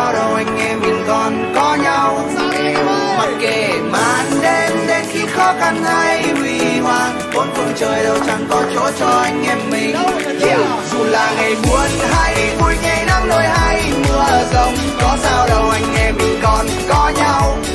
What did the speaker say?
sao đâu anh em mình còn có nhau. Mặc kệ màn đêm đến khi khó khăn hay huy hoàng, bốn phương trời đâu chẳng có chỗ cho anh em mình. Dù là ngày buồn hay vui, ngày nắng nôi hay mưa rông, có sao đâu anh em mình còn có nhau.